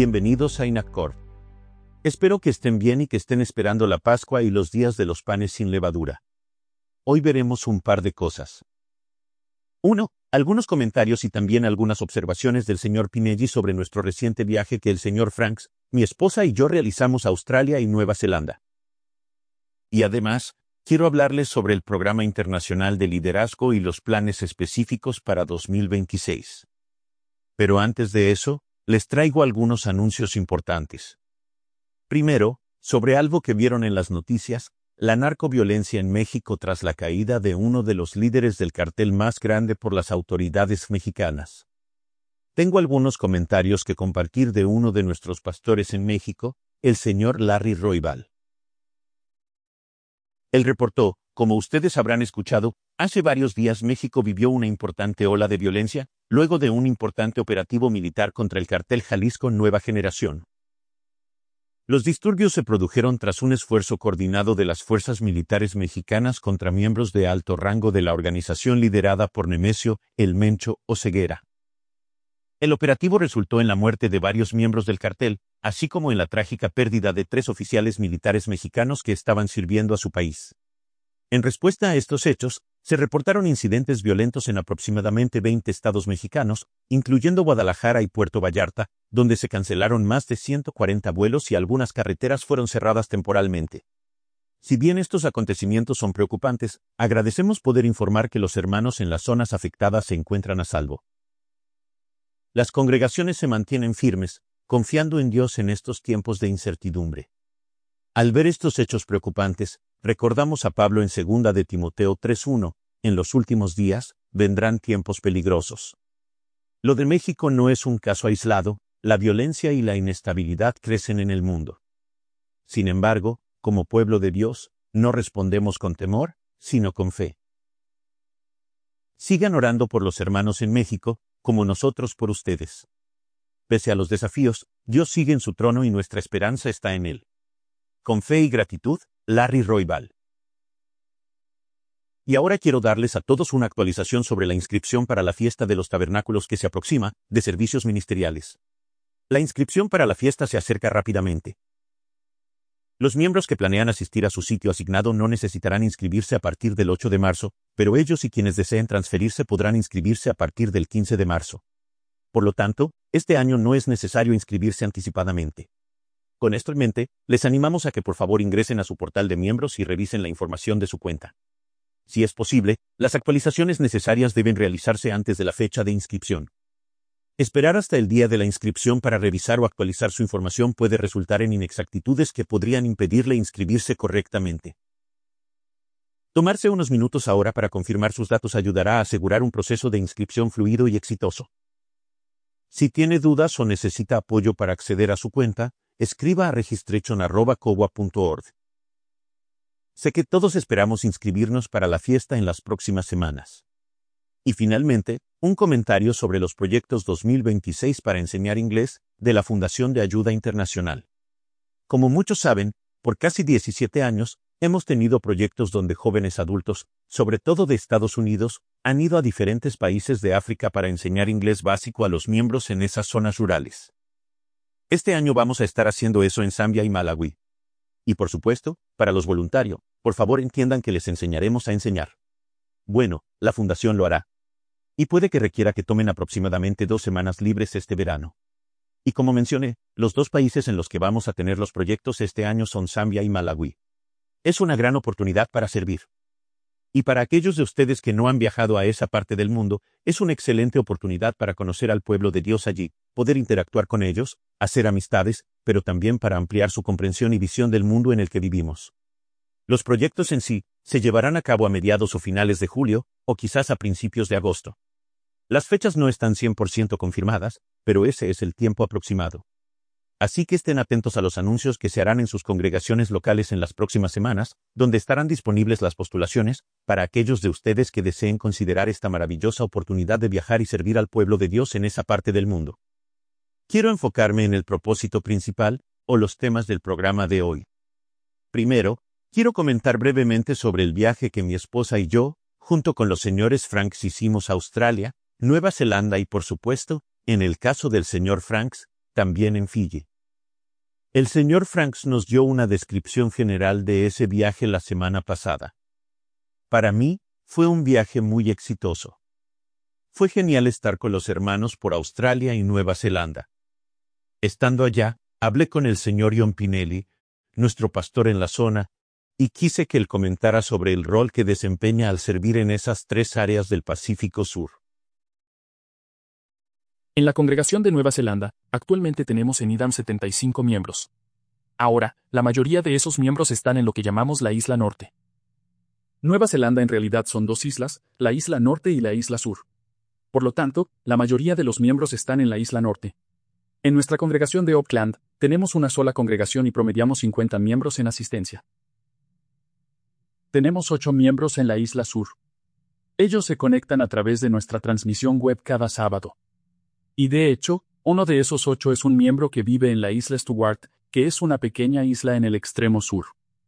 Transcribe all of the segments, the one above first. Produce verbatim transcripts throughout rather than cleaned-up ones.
Bienvenidos a Inaccord. Espero que estén bien y que estén esperando la Pascua y los días de los panes sin levadura. Hoy veremos un par de cosas. uno. Algunos comentarios y también algunas observaciones del señor Pinelli sobre nuestro reciente viaje que el señor Franks, mi esposa y yo realizamos a Australia y Nueva Zelanda. Y además, quiero hablarles sobre el Programa Internacional de Liderazgo y los planes específicos para dos mil veintiséis. Pero antes de eso, les traigo algunos anuncios importantes. Primero, sobre algo que vieron en las noticias, la narcoviolencia en México tras la caída de uno de los líderes del cartel más grande por las autoridades mexicanas. Tengo algunos comentarios que compartir de uno de nuestros pastores en México, el señor Larry Roybal. Él reportó, como ustedes habrán escuchado, hace varios días México vivió una importante ola de violencia, luego de un importante operativo militar contra el cartel Jalisco Nueva Generación. Los disturbios se produjeron tras un esfuerzo coordinado de las fuerzas militares mexicanas contra miembros de alto rango de la organización liderada por Nemesio, el Mencho Oseguera. El operativo resultó en la muerte de varios miembros del cartel, así como en la trágica pérdida de tres oficiales militares mexicanos que estaban sirviendo a su país. En respuesta a estos hechos, se reportaron incidentes violentos en aproximadamente veinte estados mexicanos, incluyendo Guadalajara y Puerto Vallarta, donde se cancelaron más de ciento cuarenta vuelos y algunas carreteras fueron cerradas temporalmente. Si bien estos acontecimientos son preocupantes, agradecemos poder informar que los hermanos en las zonas afectadas se encuentran a salvo. Las congregaciones se mantienen firmes, confiando en Dios en estos tiempos de incertidumbre. Al ver estos hechos preocupantes, recordamos a Pablo en segunda de Timoteo tres uno, en los últimos días, vendrán tiempos peligrosos. Lo de México no es un caso aislado, la violencia y la inestabilidad crecen en el mundo. Sin embargo, como pueblo de Dios, no respondemos con temor, sino con fe. Sigan orando por los hermanos en México, como nosotros por ustedes. Pese a los desafíos, Dios sigue en su trono y nuestra esperanza está en Él. Con fe y gratitud, Larry Roybal. Y ahora quiero darles a todos una actualización sobre la inscripción para la fiesta de los tabernáculos que se aproxima, de servicios ministeriales. La inscripción para la fiesta se acerca rápidamente. Los miembros que planean asistir a su sitio asignado no necesitarán inscribirse a partir del ocho de marzo, pero ellos y quienes deseen transferirse podrán inscribirse a partir del quince de marzo. Por lo tanto, este año no es necesario inscribirse anticipadamente. Con esto en mente, les animamos a que por favor ingresen a su portal de miembros y revisen la información de su cuenta. Si es posible, las actualizaciones necesarias deben realizarse antes de la fecha de inscripción. Esperar hasta el día de la inscripción para revisar o actualizar su información puede resultar en inexactitudes que podrían impedirle inscribirse correctamente. Tomarse unos minutos ahora para confirmar sus datos ayudará a asegurar un proceso de inscripción fluido y exitoso. Si tiene dudas o necesita apoyo para acceder a su cuenta, escriba a registration arroba cowa punto org. Sé que todos esperamos inscribirnos para la fiesta en las próximas semanas. Y finalmente, un comentario sobre los proyectos dos mil veintiséis para enseñar inglés, de la Fundación de Ayuda Internacional. Como muchos saben, por casi diecisiete años, hemos tenido proyectos donde jóvenes adultos, sobre todo de Estados Unidos, han ido a diferentes países de África para enseñar inglés básico a los miembros en esas zonas rurales. Este año vamos a estar haciendo eso en Zambia y Malawi. Y por supuesto, para los voluntarios, por favor entiendan que les enseñaremos a enseñar. Bueno, la fundación lo hará. Y puede que requiera que tomen aproximadamente dos semanas libres este verano. Y como mencioné, los dos países en los que vamos a tener los proyectos este año son Zambia y Malawi. Es una gran oportunidad para servir. Y para aquellos de ustedes que no han viajado a esa parte del mundo, es una excelente oportunidad para conocer al pueblo de Dios allí, poder interactuar con ellos, hacer amistades, pero también para ampliar su comprensión y visión del mundo en el que vivimos. Los proyectos en sí se llevarán a cabo a mediados o finales de julio, o quizás a principios de agosto. Las fechas no están cien por ciento confirmadas, pero ese es el tiempo aproximado. Así que estén atentos a los anuncios que se harán en sus congregaciones locales en las próximas semanas, donde estarán disponibles las postulaciones, para aquellos de ustedes que deseen considerar esta maravillosa oportunidad de viajar y servir al pueblo de Dios en esa parte del mundo. Quiero enfocarme en el propósito principal, o los temas del programa de hoy. Primero, quiero comentar brevemente sobre el viaje que mi esposa y yo, junto con los señores Franks, hicimos a Australia, Nueva Zelanda y por supuesto, en el caso del señor Franks, también en Fiyi. El señor Franks nos dio una descripción general de ese viaje la semana pasada. Para mí, fue un viaje muy exitoso. Fue genial estar con los hermanos por Australia y Nueva Zelanda. Estando allá, hablé con el señor John Pinelli, nuestro pastor en la zona, y quise que él comentara sobre el rol que desempeña al servir en esas tres áreas del Pacífico Sur. En la congregación de Nueva Zelanda, actualmente tenemos en IDAM setenta y cinco miembros. Ahora, la mayoría de esos miembros están en lo que llamamos la Isla Norte. Nueva Zelanda en realidad son dos islas, la Isla Norte y la Isla Sur. Por lo tanto, la mayoría de los miembros están en la Isla Norte. En nuestra congregación de Auckland, tenemos una sola congregación y promediamos cincuenta miembros en asistencia. Tenemos ocho miembros en la Isla Sur. Ellos se conectan a través de nuestra transmisión web cada sábado. Y de hecho, uno de esos ocho es un miembro que vive en la Isla Stewart, que es una pequeña isla en el extremo sur.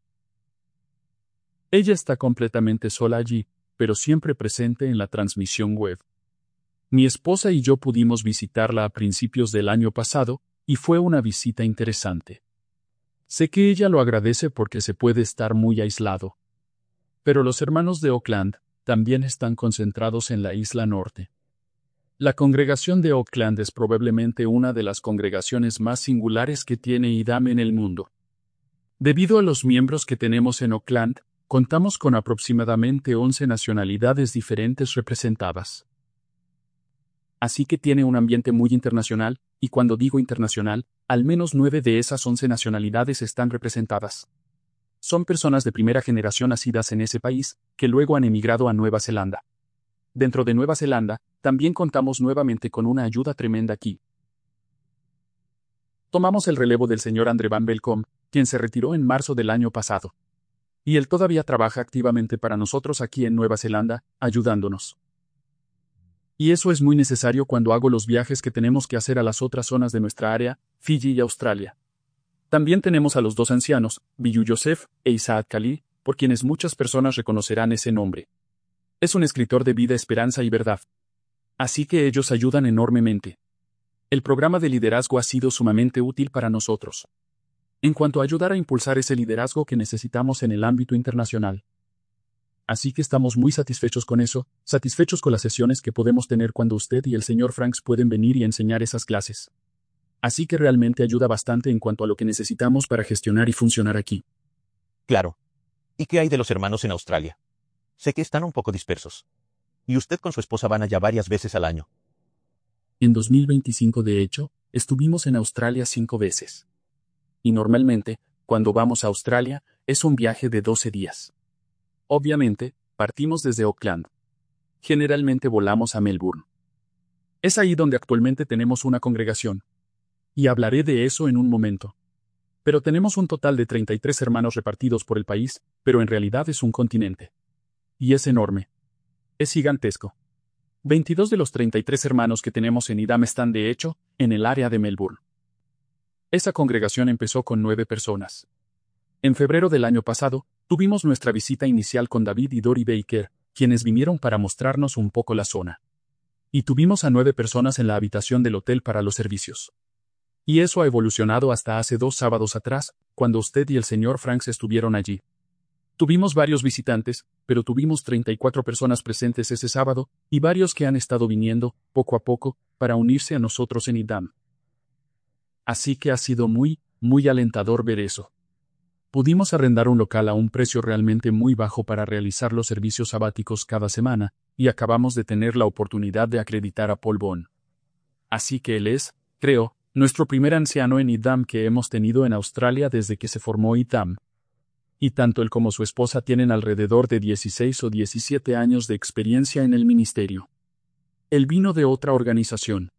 Ella está completamente sola allí, pero siempre presente en la transmisión web. Mi esposa y yo pudimos visitarla a principios del año pasado, y fue una visita interesante. Sé que ella lo agradece porque se puede estar muy aislado. Pero los hermanos de Auckland también están concentrados en la Isla Norte. La congregación de Auckland es probablemente una de las congregaciones más singulares que tiene IDAM en el mundo. Debido a los miembros que tenemos en Auckland, contamos con aproximadamente once nacionalidades diferentes representadas. Así que tiene un ambiente muy internacional, y cuando digo internacional, al menos nueve de esas once nacionalidades están representadas. Son personas de primera generación nacidas en ese país, que luego han emigrado a Nueva Zelanda. Dentro de Nueva Zelanda, también contamos nuevamente con una ayuda tremenda aquí. Tomamos el relevo del señor Andre Van Belkom, quien se retiró en marzo del año pasado. Y él todavía trabaja activamente para nosotros aquí en Nueva Zelanda, ayudándonos. Y eso es muy necesario cuando hago los viajes que tenemos que hacer a las otras zonas de nuestra área, Fiyi y Australia. También tenemos a los dos ancianos, Biyu Joseph e Isaac Kali, por quienes muchas personas reconocerán ese nombre. Es un escritor de vida, esperanza y verdad. Así que ellos ayudan enormemente. El programa de liderazgo ha sido sumamente útil para nosotros. En cuanto a ayudar a impulsar ese liderazgo que necesitamos en el ámbito internacional. Así que estamos muy satisfechos con eso, satisfechos con las sesiones que podemos tener cuando usted y el señor Franks pueden venir y enseñar esas clases. Así que realmente ayuda bastante en cuanto a lo que necesitamos para gestionar y funcionar aquí. Claro. ¿Y qué hay de los hermanos en Australia? Sé que están un poco dispersos. Y usted con su esposa van allá varias veces al año. En dos mil veinticinco, de hecho, estuvimos en Australia cinco veces. Y normalmente, cuando vamos a Australia, es un viaje de doce días. Obviamente, partimos desde Auckland. Generalmente volamos a Melbourne. Es ahí donde actualmente tenemos una congregación. Y hablaré de eso en un momento. Pero tenemos un total de treinta y tres hermanos repartidos por el país, pero en realidad es un continente. Y es enorme. Es gigantesco. veintidós de los treinta y tres hermanos que tenemos en IDAM están de hecho, en el área de Melbourne. Esa congregación empezó con nueve personas. En febrero del año pasado, tuvimos nuestra visita inicial con David y Dory Baker, quienes vinieron para mostrarnos un poco la zona. Y tuvimos a nueve personas en la habitación del hotel para los servicios. Y eso ha evolucionado hasta hace dos sábados atrás, cuando usted y el señor Franks estuvieron allí. Tuvimos varios visitantes, pero tuvimos treinta y cuatro personas presentes ese sábado, y varios que han estado viniendo, poco a poco, para unirse a nosotros en IDAM. Así que ha sido muy, muy alentador ver eso. Pudimos arrendar un local a un precio realmente muy bajo para realizar los servicios sabáticos cada semana, y acabamos de tener la oportunidad de acreditar a Paul Bond. Así que él es, creo, nuestro primer anciano en IDAM que hemos tenido en Australia desde que se formó IDAM. Y tanto él como su esposa tienen alrededor de dieciséis o diecisiete años de experiencia en el ministerio. Él vino de otra organización.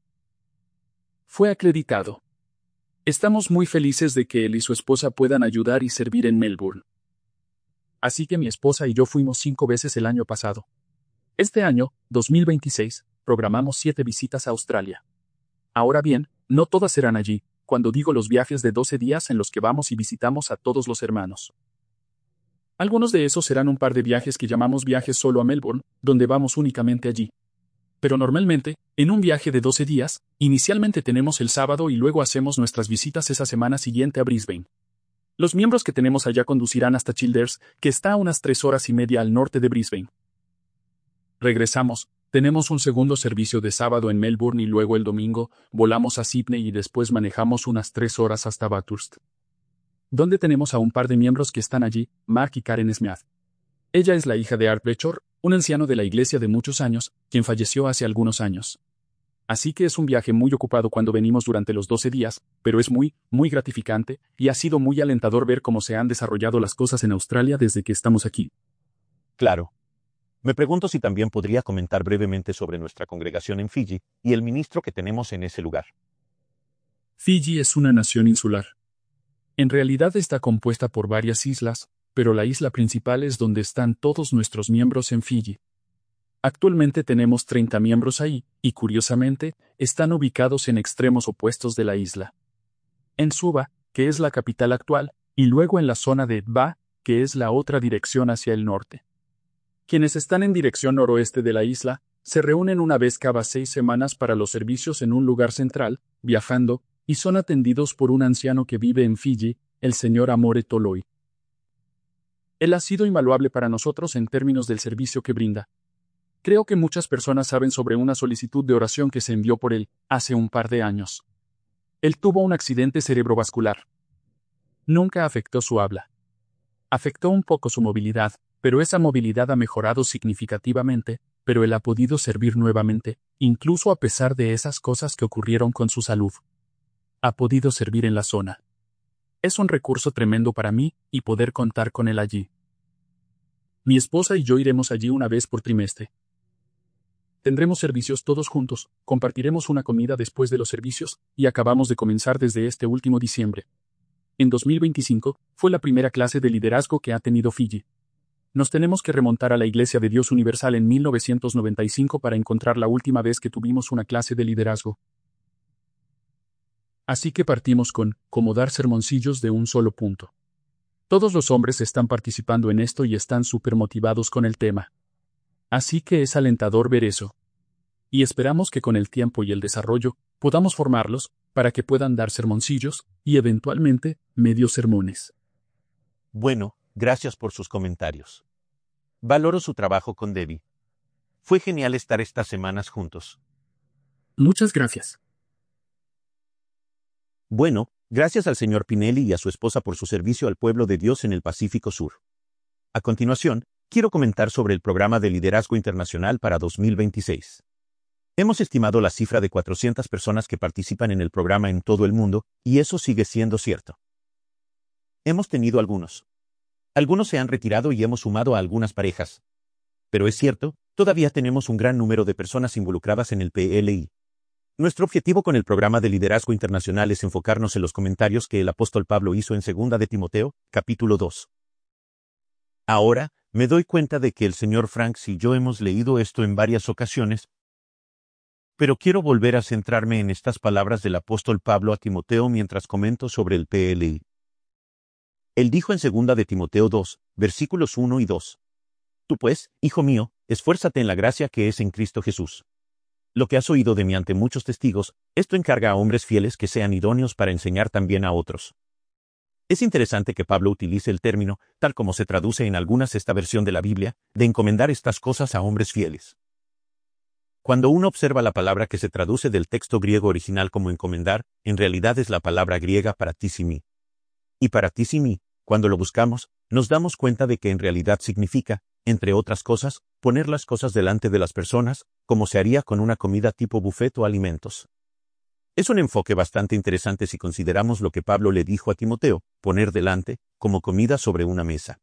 Fue acreditado. Estamos muy felices de que él y su esposa puedan ayudar y servir en Melbourne. Así que mi esposa y yo fuimos cinco veces el año pasado. Este año, dos mil veintiséis, programamos siete visitas a Australia. Ahora bien, no todas serán allí, cuando digo los viajes de doce días en los que vamos y visitamos a todos los hermanos. Algunos de esos serán un par de viajes que llamamos viajes solo a Melbourne, donde vamos únicamente allí. Pero normalmente, en un viaje de doce días, inicialmente tenemos el sábado y luego hacemos nuestras visitas esa semana siguiente a Brisbane. Los miembros que tenemos allá conducirán hasta Childers, que está a unas tres horas y media al norte de Brisbane. Regresamos, tenemos un segundo servicio de sábado en Melbourne y luego el domingo volamos a Sydney y después manejamos unas tres horas hasta Bathurst, donde tenemos a un par de miembros que están allí, Mark y Karen Smith. Ella es la hija de Art Bechor, un anciano de la iglesia de muchos años, quien falleció hace algunos años. Así que es un viaje muy ocupado cuando venimos durante los doce días, pero es muy, muy gratificante, y ha sido muy alentador ver cómo se han desarrollado las cosas en Australia desde que estamos aquí. Claro. Me pregunto si también podría comentar brevemente sobre nuestra congregación en Fiji y el ministro que tenemos en ese lugar. Fiji es una nación insular. En realidad está compuesta por varias islas, pero la isla principal es donde están todos nuestros miembros en Fiji. Actualmente tenemos treinta miembros ahí, y curiosamente, están ubicados en extremos opuestos de la isla. En Suva, que es la capital actual, y luego en la zona de Ba, que es la otra dirección hacia el norte. Quienes están en dirección noroeste de la isla, se reúnen una vez cada seis semanas para los servicios en un lugar central, viajando, y son atendidos por un anciano que vive en Fiji, el señor Amore Toloi. Él ha sido invaluable para nosotros en términos del servicio que brinda. Creo que muchas personas saben sobre una solicitud de oración que se envió por él, hace un par de años. Él tuvo un accidente cerebrovascular. Nunca afectó su habla. Afectó un poco su movilidad, pero esa movilidad ha mejorado significativamente, pero él ha podido servir nuevamente, incluso a pesar de esas cosas que ocurrieron con su salud. Ha podido servir en la zona. Es un recurso tremendo para mí, y poder contar con él allí. Mi esposa y yo iremos allí una vez por trimestre. Tendremos servicios todos juntos, compartiremos una comida después de los servicios, y acabamos de comenzar desde este último diciembre. En dos mil veinticinco, fue la primera clase de liderazgo que ha tenido Fiji. Nos tenemos que remontar a la Iglesia de Dios Universal en mil novecientos noventa y cinco para encontrar la última vez que tuvimos una clase de liderazgo. Así que partimos con, como dar sermoncillos de un solo punto. Todos los hombres están participando en esto y están súper motivados con el tema. Así que es alentador ver eso. Y esperamos que con el tiempo y el desarrollo, podamos formarlos, para que puedan dar sermoncillos, y eventualmente, medio sermones. Bueno, gracias por sus comentarios. Valoro su trabajo con Debbie. Fue genial estar estas semanas juntos. Muchas gracias. Bueno, gracias al señor Pinelli y a su esposa por su servicio al pueblo de Dios en el Pacífico Sur. A continuación, quiero comentar sobre el programa de liderazgo internacional para dos mil veintiséis. Hemos estimado la cifra de cuatrocientas personas que participan en el programa en todo el mundo, y eso sigue siendo cierto. Hemos tenido algunos. Algunos se han retirado y hemos sumado a algunas parejas. Pero es cierto, todavía tenemos un gran número de personas involucradas en el P L I. Nuestro objetivo con el programa de liderazgo internacional es enfocarnos en los comentarios que el apóstol Pablo hizo en segunda de Timoteo, capítulo dos. Ahora, me doy cuenta de que el señor Franks y yo hemos leído esto en varias ocasiones, pero quiero volver a centrarme en estas palabras del apóstol Pablo a Timoteo mientras comento sobre el P L I. Él dijo en segunda de Timoteo dos, versículos uno y dos. Tú pues, hijo mío, esfuérzate en la gracia que es en Cristo Jesús. Lo que has oído de mí ante muchos testigos, esto encarga a hombres fieles que sean idóneos para enseñar también a otros. Es interesante que Pablo utilice el término, tal como se traduce en algunas esta versión de la Biblia, de encomendar estas cosas a hombres fieles. Cuando uno observa la palabra que se traduce del texto griego original como encomendar, en realidad es la palabra griega paratissimi. Y paratissimi, cuando lo buscamos, nos damos cuenta de que en realidad significa, entre otras cosas, poner las cosas delante de las personas, como se haría con una comida tipo buffet o alimentos. Es un enfoque bastante interesante si consideramos lo que Pablo le dijo a Timoteo, poner delante, como comida sobre una mesa.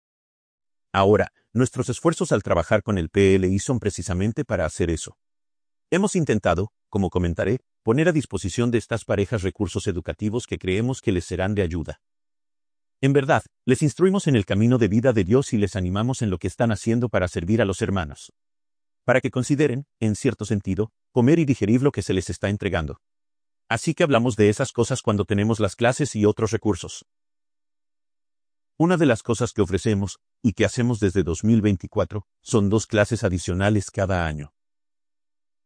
Ahora, nuestros esfuerzos al trabajar con el P L I son precisamente para hacer eso. Hemos intentado, como comentaré, poner a disposición de estas parejas recursos educativos que creemos que les serán de ayuda. En verdad, les instruimos en el camino de vida de Dios y les animamos en lo que están haciendo para servir a los hermanos. Para que consideren, en cierto sentido, comer y digerir lo que se les está entregando. Así que hablamos de esas cosas cuando tenemos las clases y otros recursos. Una de las cosas que ofrecemos, y que hacemos desde dos mil veinticuatro, son dos clases adicionales cada año.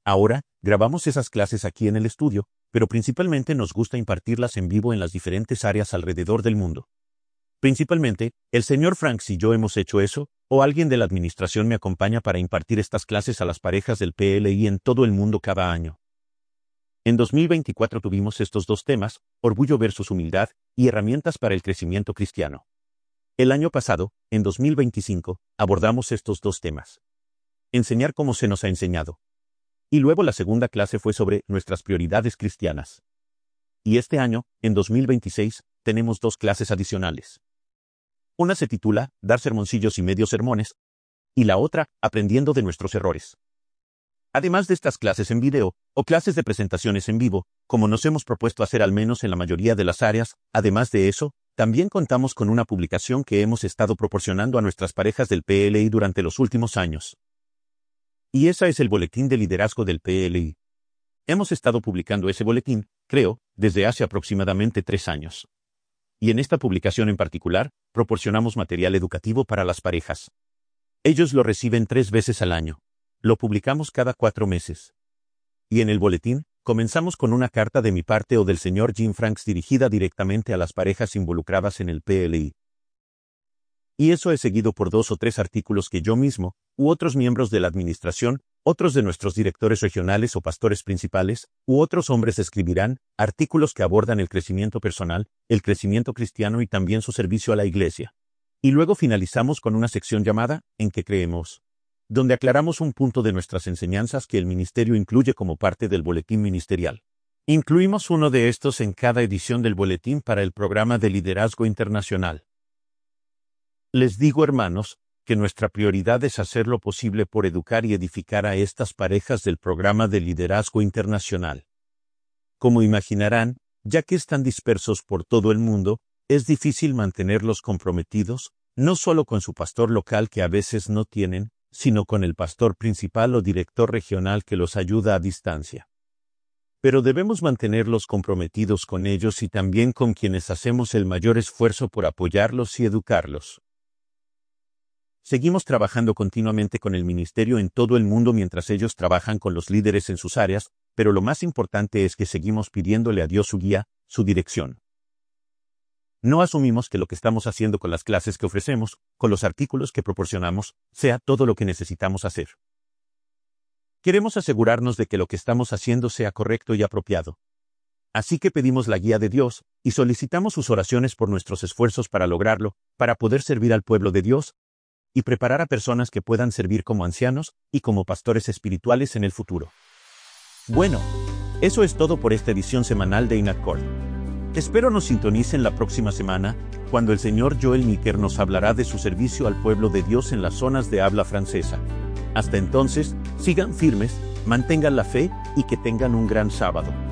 Ahora, grabamos esas clases aquí en el estudio, pero principalmente nos gusta impartirlas en vivo en las diferentes áreas alrededor del mundo. Principalmente, el señor Franks y yo hemos hecho eso, o alguien de la administración me acompaña para impartir estas clases a las parejas del P L I en todo el mundo cada año. En dos mil veinticuatro tuvimos estos dos temas, orgullo versus humildad, y herramientas para el crecimiento cristiano. El año pasado, en dos mil veinticinco, abordamos estos dos temas. Enseñar cómo se nos ha enseñado. Y luego la segunda clase fue sobre nuestras prioridades cristianas. Y este año, en dos mil veintiséis, tenemos dos clases adicionales. Una se titula Dar sermoncillos y medios sermones, y la otra, Aprendiendo de nuestros errores. Además de estas clases en video, o clases de presentaciones en vivo, como nos hemos propuesto hacer al menos en la mayoría de las áreas, además de eso, también contamos con una publicación que hemos estado proporcionando a nuestras parejas del P L I durante los últimos años. Y esa es el boletín de liderazgo del P L I. Hemos estado publicando ese boletín, creo, desde hace aproximadamente tres años. Y en esta publicación en particular, proporcionamos material educativo para las parejas. Ellos lo reciben tres veces al año. Lo publicamos cada cuatro meses. Y en el boletín, comenzamos con una carta de mi parte o del señor Jim Franks dirigida directamente a las parejas involucradas en el P L I. Y eso es seguido por dos o tres artículos que yo mismo, u otros miembros de la administración, otros de nuestros directores regionales o pastores principales, u otros hombres escribirán, artículos que abordan el crecimiento personal, el crecimiento cristiano y también su servicio a la iglesia. Y luego finalizamos con una sección llamada, ¿En qué creemos?, donde aclaramos un punto de nuestras enseñanzas que el ministerio incluye como parte del boletín ministerial. Incluimos uno de estos en cada edición del boletín para el programa de liderazgo internacional. Les digo, hermanos, que nuestra prioridad es hacer lo posible por educar y edificar a estas parejas del programa de liderazgo internacional. Como imaginarán, ya que están dispersos por todo el mundo, es difícil mantenerlos comprometidos, no solo con su pastor local que a veces no tienen, sino con el pastor principal o director regional que los ayuda a distancia. Pero debemos mantenerlos comprometidos con ellos y también con quienes hacemos el mayor esfuerzo por apoyarlos y educarlos. Seguimos trabajando continuamente con el ministerio en todo el mundo mientras ellos trabajan con los líderes en sus áreas, pero lo más importante es que seguimos pidiéndole a Dios su guía, su dirección. No asumimos que lo que estamos haciendo con las clases que ofrecemos, con los artículos que proporcionamos, sea todo lo que necesitamos hacer. Queremos asegurarnos de que lo que estamos haciendo sea correcto y apropiado. Así que pedimos la guía de Dios, y solicitamos sus oraciones por nuestros esfuerzos para lograrlo, para poder servir al pueblo de Dios, y preparar a personas que puedan servir como ancianos y como pastores espirituales en el futuro. Bueno, eso es todo por esta edición semanal de In Accord. Espero nos sintonicen la próxima semana, cuando el señor Joel Miker nos hablará de su servicio al pueblo de Dios en las zonas de habla francesa. Hasta entonces, sigan firmes, mantengan la fe y que tengan un gran sábado.